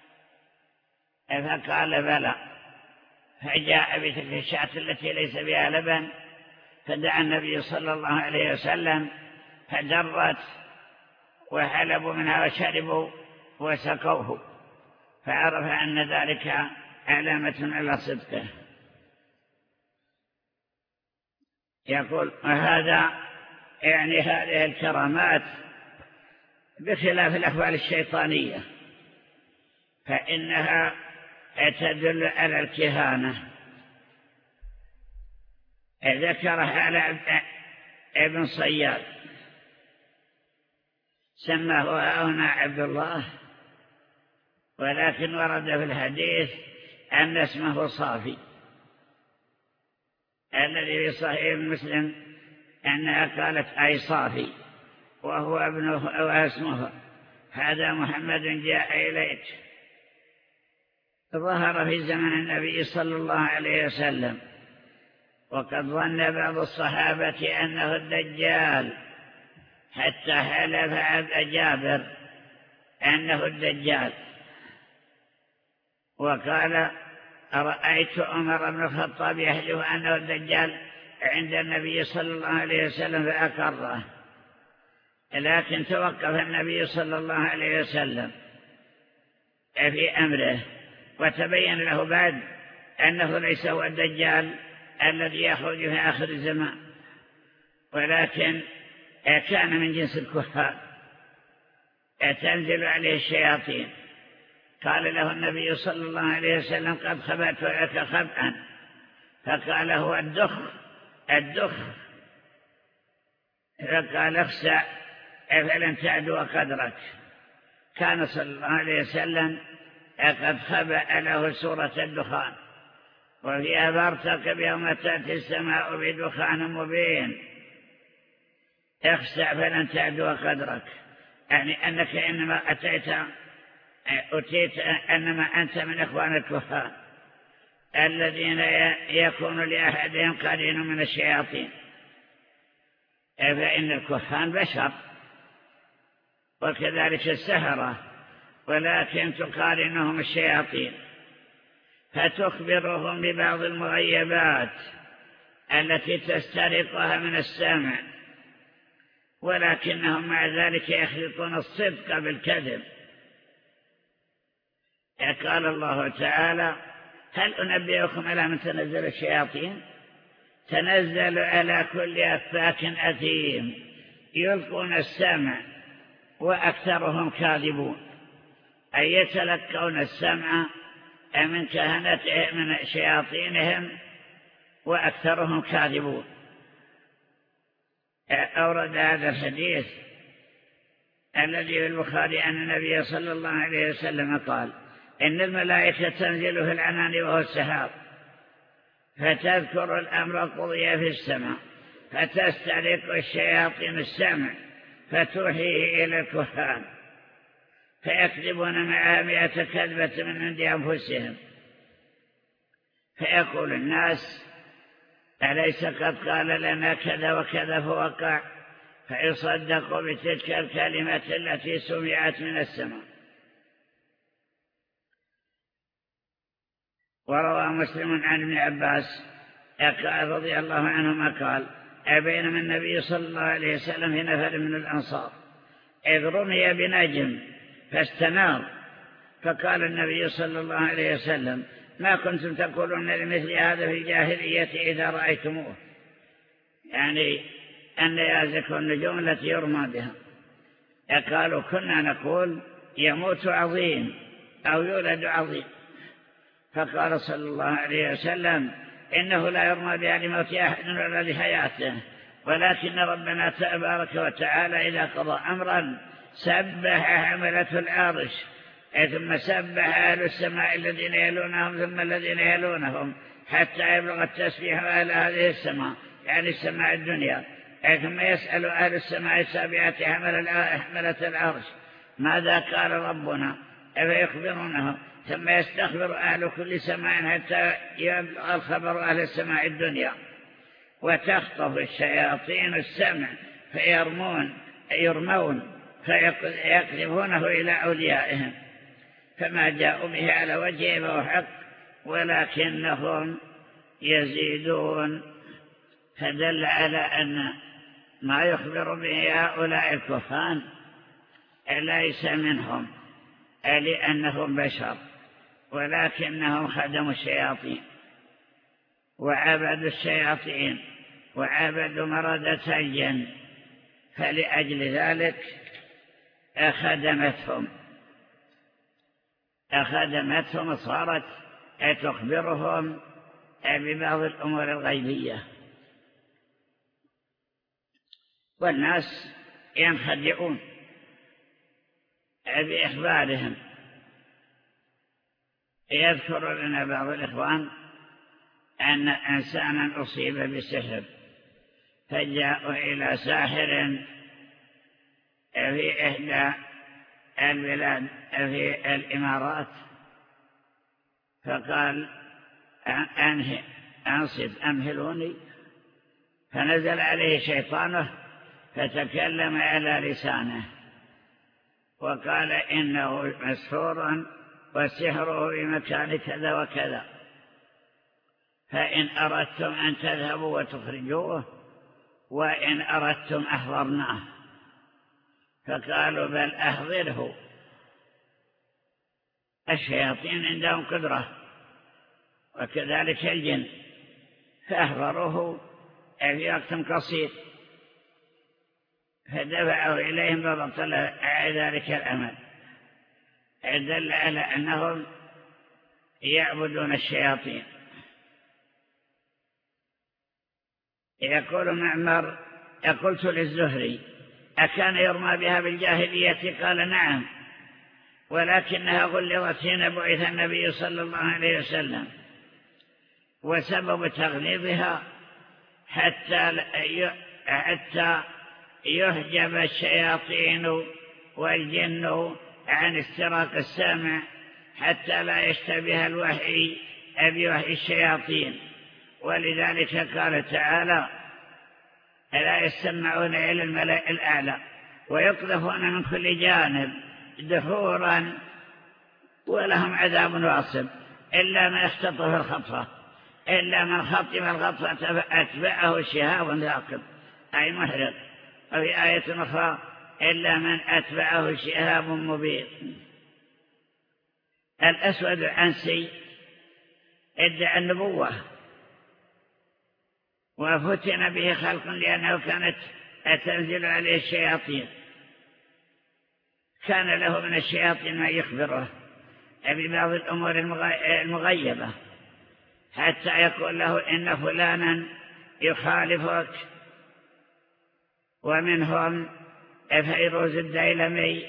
فقال بلى. فجاء بتلك الشاة التي ليس بها لبن، فدعا النبي صلى الله عليه وسلم فدرت وحلبوا منها وشربوا وسقوه، فعرف أن ذلك علامة على صدقه. يقول وهذا يعني هذه الكرامات بخلاف الأحوال الشيطانية، فإنها تدل على الكهانة. ذكرها على ابن صياد، سماه هنا عبد الله، ولكن ورد في الحديث أن اسمه صافي، الذي في صحيح مسلم أنها قالت أي صافي وهو ابنه واسمه هذا محمد جاء إليك. ظهر في زمن النبي صلى الله عليه وسلم، وقد ظن بعض الصحابة أنه الدجال، حتى حلف أبا جابر أنه الدجال، وقال رأيت عمر بن الخطاب يحلف أنه الدجال عند النبي صلى الله عليه وسلم فأقره، لكن توقف النبي صلى الله عليه وسلم في أمره، وتبين له بعد أنه ليس هو الدجال الذي يخرج في آخر الزمان، ولكن كان من جنس الكفار تنزل عليه الشياطين. قال له النبي صلى الله عليه وسلم قد خبأت لك خبئا، فقال هو الدخ، فقال اخسأ فلن تعدو قدرك. كان صلى الله عليه وسلم قد خبأ له سورة الدخان، وفيها فارتقب يوم تأتي السماء بدخان مبين، اخسأ فلن تعدو قدرك، يعني أنك إنما أتيت أنما أنت من إخوان الكفار الذين يكون لأحدهم قرين من الشياطين، فإن الكفار بشر وكذلك السحرة، ولكن تقارنهم الشياطين فتخبرهم ببعض المغيبات التي تسترقها من السمع، ولكنهم مع ذلك يخلطون الصدق بالكذب. قال الله تعالى هل أنبئكم على من تنزل الشياطين؟ تنزل على كل أفاك أثيم يلقون السمع وأكثرهم كاذبون، أي يتلقون السمع من كهنتهم من شياطينهم وأكثرهم كاذبون. أورد هذا الحديث الذي في البخاري أن النبي صلى الله عليه وسلم قال إن الملائكة تنزل في العنان وهو السحاب، فتذكر الأمر قضي في السماء، فتسترق الشياطين السمع فتوحيه إلى الكهان، فيكذبون معها 100 كذبة من عند أنفسهم، فيقول الناس أليس قد قال لنا كذا وكذا فوقع، فيصدق بتلك الكلمة التي سمعت من السماء. وروى مسلم عن ابن عباس رضي الله عنهما قال بينما النبي صلى الله عليه وسلم في نفر من الأنصار إذ رمي بنجم فاستنار، فقال النبي صلى الله عليه وسلم ما كنتم تقولون لمثل هذا في الجاهلية إذا رأيتموه، يعني أن يازكوا النجوم التي يرمى بها. قالوا كنا نقول يموت عظيم أو يولد عظيم، فقال صلى الله عليه وسلم إنه لا يرمى بها لموت أحد ولا لحياته، ولكن ربنا تبارك وتعالى إذا قضى أمرا سبح حملة العرش، ثم سبح أهل السماء الذين يلونهم ثم الذين يلونهم حتى يبلغ التسبيح أهل هذه السماء، يعني السماء الدنيا، ثم يسأل أهل السماء السابعة حملة العرش ماذا قال ربنا، فيخبرونه، ثم يستخبر أهل كل سماء حتى يبلغ الخبر أهل السماء الدنيا، وتخطف الشياطين السمع يرمون فيقذفونه إلى أوليائهم، فما جاءوا به على وجهه فهو حق، ولكنهم يزيدون. فدل على أن ما يخبر به هؤلاء الكهان ليس منهم، لأنهم بشر، ولكنهم خدموا الشياطين وعبدوا الشياطين وعبدوا مردة الجن، فلأجل ذلك أخدمتهم صارت تخبرهم ببعض الأمور الغيبية، والناس ينخدعون بإخبارهم. يذكر لنا بعض الإخوان أن إنسانا أصيب بسحر، فجاءوا إلى ساحر في إحدى البلاد في الإمارات، فقال أنصت أمهلوني، فنزل عليه شيطانه فتكلم على لسانه وقال إنه مسحور وسحره بمكان كذا وكذا، فإن أردتم أن تذهبوا وتخرجوه، وإن أردتم أحضرناه. فقالوا بل أحضره، الشياطين عندهم قدرة وكذلك الجن، فأحضروه في وقت قصير، فدفعوا إليهم فبطل ذلك الأمل. دل على أنهم يعبدون الشياطين. يقول معمر: قلت للزهري: أكان يرمى بها بالجاهلية؟ قال: نعم، ولكنها غلظت حين بعث النبي صلى الله عليه وسلم، وسبب تغليظها حتى يحجب الشياطين والجن عن استراق السمع، حتى لا يشتبه الوحي بوحي الشياطين. ولذلك قال تعالى: لا يستمعون إلى الملأ الأعلى ويقذفون من كل جانب دحورا ولهم عذاب واصب إلا من اختطف الخطفة، إلا من خطف الخطفة فأتبعه شهاب ثاقب أي محرق. وفي آية أخرى: إلا من أتبعه شهاب مبين. الأسود العنسي ادعى النبوة وفتن به خلق لأنه كانت تنزل عليه الشياطين، كان له من الشياطين ما يخبره ببعض الأمور المغيبة، حتى يقول له إن فلانا يخالفك. ومنهم فيروز الديلمي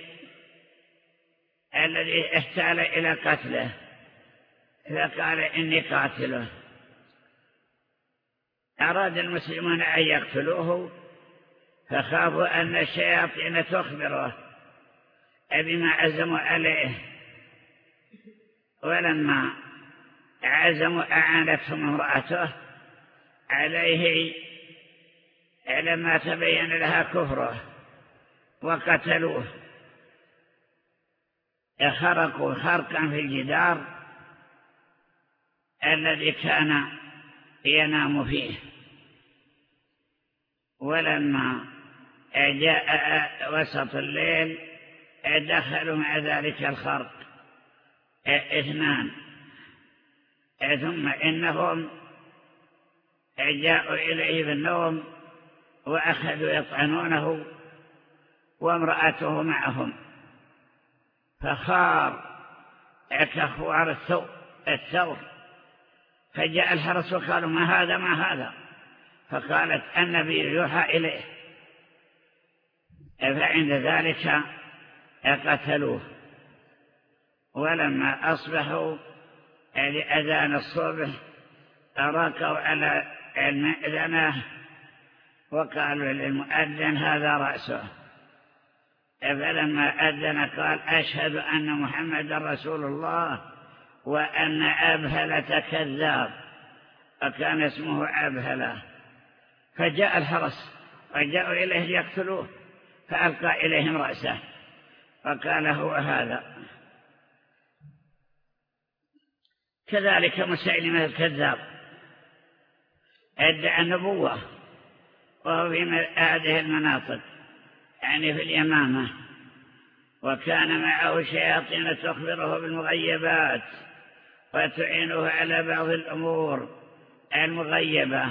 الذي احتال إلى قتله، فقال: إني قاتله. أراد المسلمون أن يقتلوه، فخافوا أن الشياطين تخبره بما عزموا عليه، ولما عزموا أعانتهم امرأته عليه لما تبين لها كفره وقتلوه. خرقوا خرقا في الجدار الذي كان ينام فيه، ولما جاء وسط الليل دخلوا مع ذلك الخرق 2، ثم إنهم جاءوا إليه بالنوم وأخذوا يطعنونه وامرأته معهم، فخار كخوار الثور. فجاء الحرس وقالوا: ما هذا ما هذا؟ فقالت: النبي يوحى إليه. فعند ذلك قتلوه. ولما أصبحوا لأذان الصبح أراكوا على المأذنة وقالوا للمؤذن: هذا رأسه. فلما أذن قال: أشهد أن محمد رسول الله وأن أبهلة كذاب، وكان اسمه أبهلة. فجاء الحرس وجاءوا إليه ليقتلوه، فألقى إليهم رأسه فقال هو هذا. كذلك مسيلمة الكذاب ادعى النبوة وهو في هذه المناطق يعني في اليمامة، وكان معه شياطين تخبره بالمغيبات وتعينه على بعض الأمور المغيبة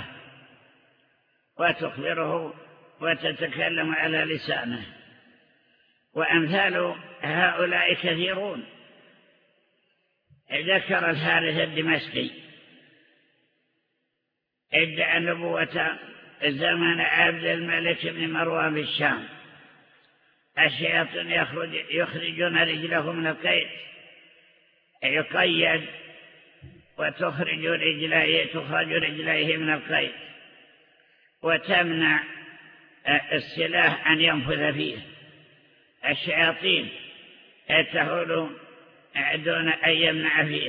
وتخبره وتتكلم على لسانه. وأمثال هؤلاء كثيرون. ذكر الحارث الدمشقي ادعى النبوة زمن عبد الملك بن مروان في الشام. الشياطين يخرجون رجله من القيد، يقيد وتخرج رجليه من القيد وتمنع السلاح أن ينفذ فيه. الشياطين تحول دون أن يمنع فيه.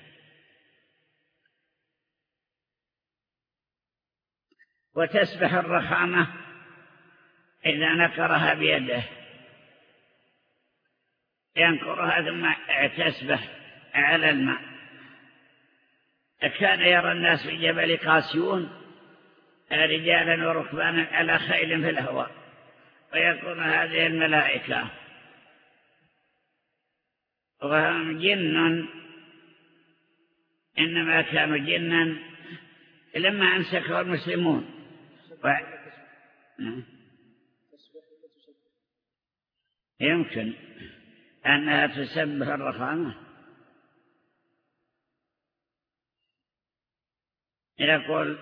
وتسبح الرخامة إذا نقرها بيده، ينقرها ثم تسبح على الماء. كان يرى الناس في جبل قاسيون رجالا وركبانا على خيل في الهواء، ويكون هذه الملائكة وهم جن، إنما كانوا جنا لما أمسكوا المسلمون يمكن أنها تسبح الرخامة. يقول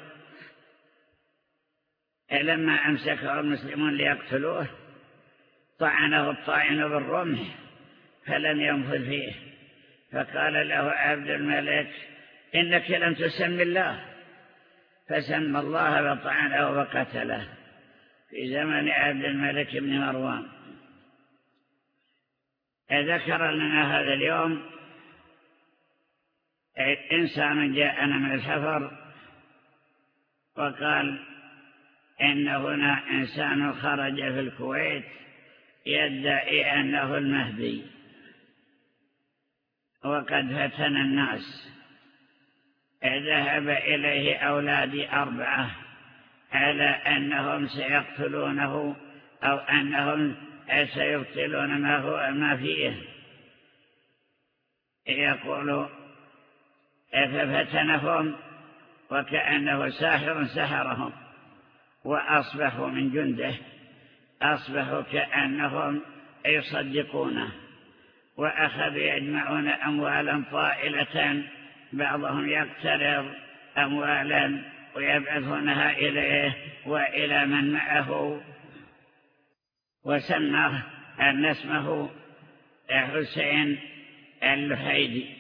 لما أمسكه المسلمون ليقتلوه طعنه الطاعن بالرمح فلم ينفذ فيه، فقال له عبد الملك إنك لم تسم الله، فسمى الله فطعنه وقتله في زمن عبد الملك بن مروان. ذكر لنا هذا اليوم إنسان جاءنا من الحفر وقال إن هنا إنسان خرج في الكويت يدعي أنه المهدي، وقد فتن الناس. ذهب إليه أولادي 4 على أنهم سيقتلونه أو أنهم سيبطلون ما فيه. يقول ففتنهم وكأنه ساحر سحرهم، وأصبحوا من جنده، أصبحوا كأنهم يصدقونه، وأخذوا يجمعون أموالا طائلة، بعضهم يقترض أموالا ويبعثونها إليه وإلى من معه، وسماه أن اسمه حسين اللحيدي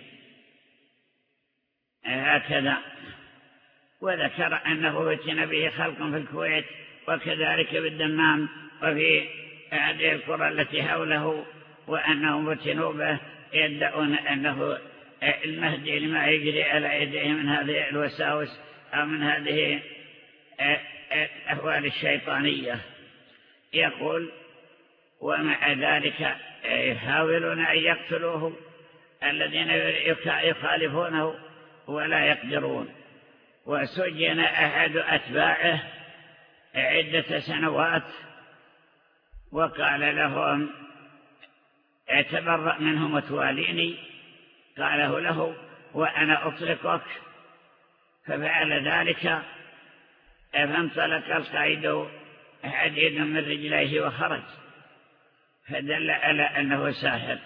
هكذا. وذكر أنه فتن به خلق في الكويت وكذلك بالدمام وفي هذه القرى التي حوله، وأنهم فتنوا به يدعون أنه المهدي لما يجري على يديه من هذه الوساوس أو من هذه الأحوال الشيطانية. يقول ومع ذلك يحاولون أن يقتلوه الذين يخالفونه ولا يقدرون. وسجن أحد أتباعه عدة سنوات وقال لهم اعتبرأ منهم وتواليني، قاله له وأنا أطلقك، ففعل ذلك فانطلق القائد حديد من رجليه وخرج، فدل على أنه ساحر.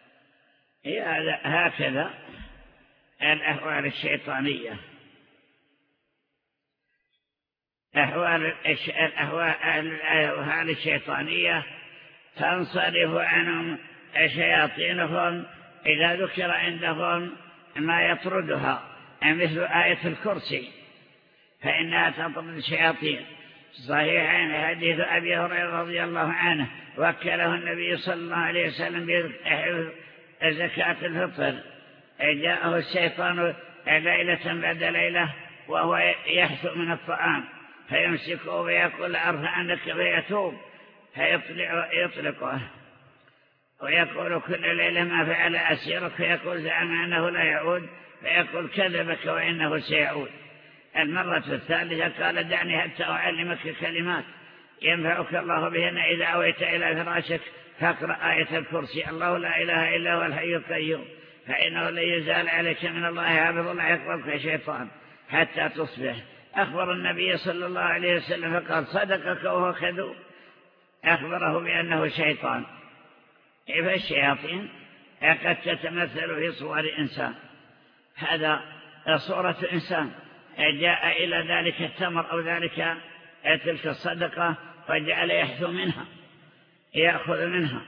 هكذا الأحوال الشيطانية. الأحوال الشيطانية تنصرف عنهم شياطينهم إذا ذكر عندهم ما يطردها، مثل آية الكرسي فإنها تطرد الشياطين. صحيحين حديث أبي هريرة رضي الله عنه وكله النبي صلى الله عليه وسلم بحفظ زكاة الفطر، جاءه الشيطان ليلة بعد ليلة وهو يحث من الطعام فيمسكه ويقول أرفع عنك فيتوب، فيطلقه ويقول كل ليلة ما فعل أسيرك، فيقول زعم أنه لا يعود، فيقول كذبك وإنه سيعود. المرة الثالثة قال دعني حتى أعلمك كلمات ينفعك الله بهن إذا أويت إلى فراشك، فاقرأ آية الكرسي، الله لا إله إلا هو الحي القيوم، فإنه لن يزال عليك من الله حافظ لا يقربك شيطان حتى تصبح. أخبر النبي صلى الله عليه وسلم فقال صدقك وهو كذوب، أخبره بأنه شيطان. فالشياطين قد تتمثل في صور إنسان، هذا صورة إنسان جاء إلى ذلك التمر أو ذلك تلك الصدقة وجعل يحثو منها يأخذ منها.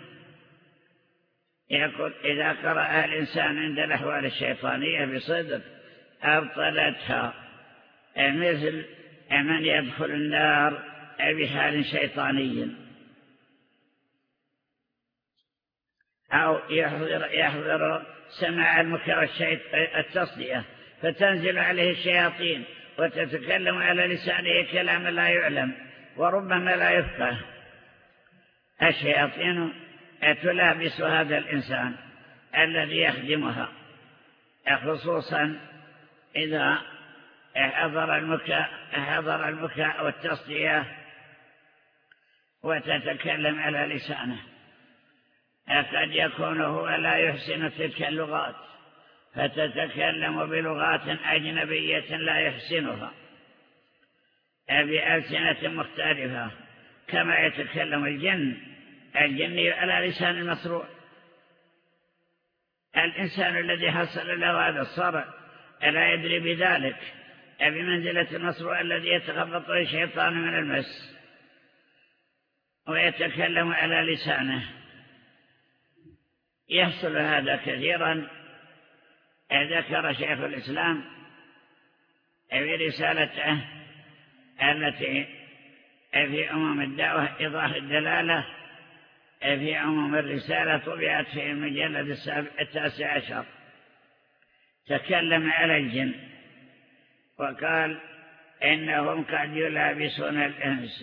يقول إذا قرأ الإنسان عند الأحوال الشيطانية بصدق أبطلتها، مثل من يدخل النار بحال شيطاني، أو يحضر سماع المكر التصدية فتنزل عليه الشياطين وتتكلم على لسانه كلام لا يعلم وربما لا يفقه. الشياطين تلابس هذا الإنسان الذي يخدمها، خصوصا إذا حضر المكاء والتصدية وتتكلم على لسانه. قد يكون هو لا يحسن تلك اللغات فتتكلم بلغات أجنبية لا يحسنها بألسنة مختلفة، كما يتكلم الجن على لسان المصروع. الإنسان الذي حصل له هذا الصرع لا يدري بذلك، بمنزلة المصروع الذي يتخبطه الشيطان من المس ويتكلم على لسانه. يحصل هذا كثيرا. ذكر شيخ الإسلام في رسالته التي في عموم الدعوة إيضاح الدلالة في عموم الرسالة، طبعت في المجلد 19، تكلم على الجن وقال إنهم قد يلابسون الإنس،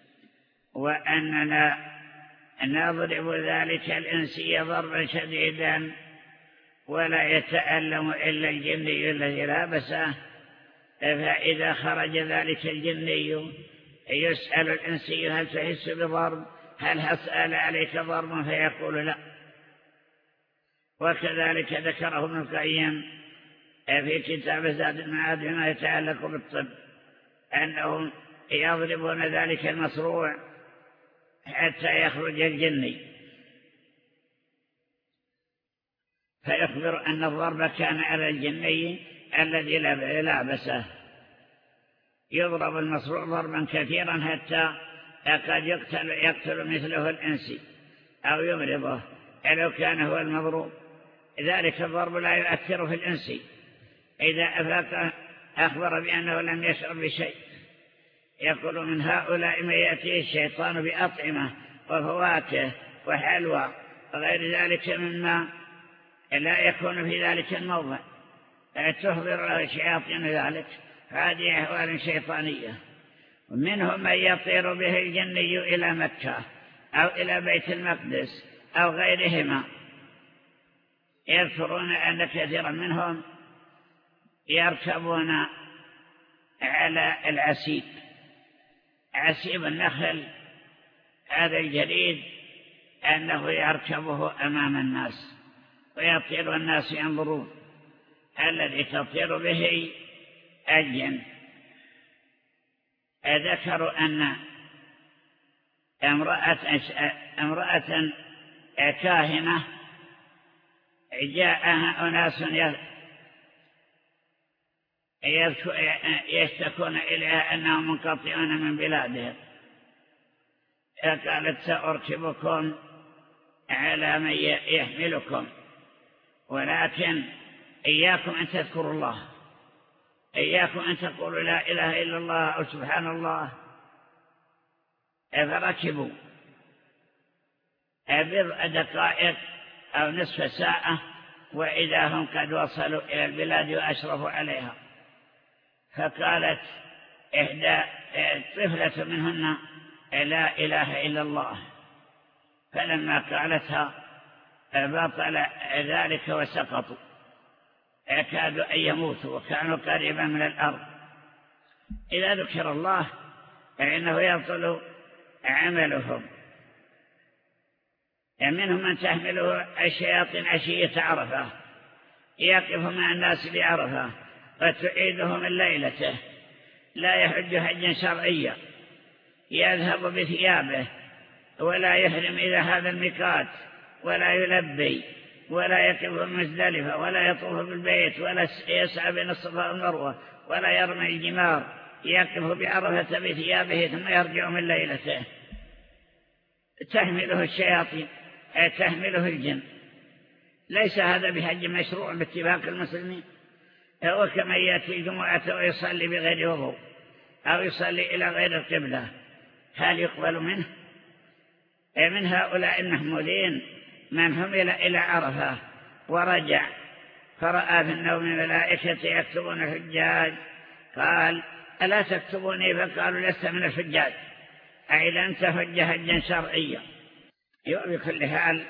وأننا نضرب ذلك الإنسي ضربا شديدا ولا يتألم إلا الجني الذي لابسه، فإذا خرج ذلك الجني يسأل الإنسي هل تحس بضرب، هل هسأل عليك ضرب، فيقول لا. وكذلك ذكره ابن القيم في كتاب زاد المعاد بما يتعلق بالطب أنهم يضربون ذلك المصروع حتى يخرج الجني، فيخبر أن الضرب كان على الجني الذي لابسه. يضرب المصروع ضربا كثيرا حتى قد يقتل مثله الإنسي أو يمرضه لو كان هو المضروب. ذلك الضرب لا يؤثر في الإنسي، إذا أفاق أخبر بأنه لم يشعر بشيء. يقول من هؤلاء من يأتيه الشيطان بأطعمة وفواكه وحلوى وغير ذلك مما لا يكون في ذلك الموضع، تحضر له الشياطين ذلك، هذه أحوال شيطانية. ومنهم من يطير به الجني إلى مكة أو إلى بيت المقدس أو غيرهما. يذكرون أن كثيرا منهم يركبون على العسيب، عسيب النخل هذا الجديد، أنه يركبه أمام الناس ويطير الناس ينظرون. الذي تطير به الجن. ذكروا أن امرأة كاهنة جاءها أناس يشتكون إليها أنهم منقطعون من بلادهم، قالت سأركبكم على من يحملكم، ولكن إياكم أن تذكروا الله، إياكم أن تقولوا لا إله إلا الله أو سبحان الله. فركبوا بضع دقائق أو نصف ساعة وإذا هم قد وصلوا إلى البلاد وأشرفوا عليها. فقالت إحدى طفلة منهن لا إله إلا الله، فلما قالتها بطل ذلك وسقطوا، كادوا أن يموتوا وكانوا قريبا من الأرض. إذا ذكر الله فإنه يبطل عملهم. منهم من تحمله الشياطين عشية عرفة، يقف مع الناس بعرفة وتعيده من ليلته، لا يحج حجا شرعيا، يذهب بثيابه ولا يحرم إلى هذا الميقات، ولا يلبي، ولا يقف مزدلفة، ولا يطوف بالبيت، ولا يسعى بين الصفا والمروة، ولا يرمي الجمار، يقف بعرفة بثيابه ثم يرجع من ليلته. تحمله الشياطين، تحمله الجن. ليس هذا بحج مشروع باتفاق المسلمين. هو كما يأتي الجمعة ويصلي بغير وضوء أو يصلي إلى غير القبلة، هل يقبل منه؟ من هؤلاء المحمودين من حمل إلى عرفة ورجع فرأى في النوم ملائكة يكتبون الحجاج، قال ألا تكتبوني؟ فقالوا لست من الحجاج، أي لن تحج حجا شرعيا. بكل حال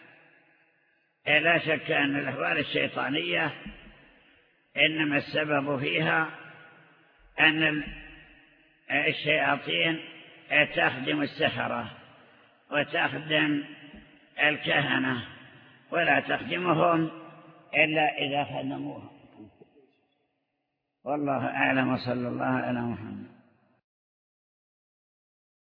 لا شك أن الأحوال الشيطانية إنما السبب فيها أن الشياطين تخدم السحرة وتخدم الكهنة، ولا تخدمهم إلا إذا خدموهم. والله أعلم، وصلى الله على محمد.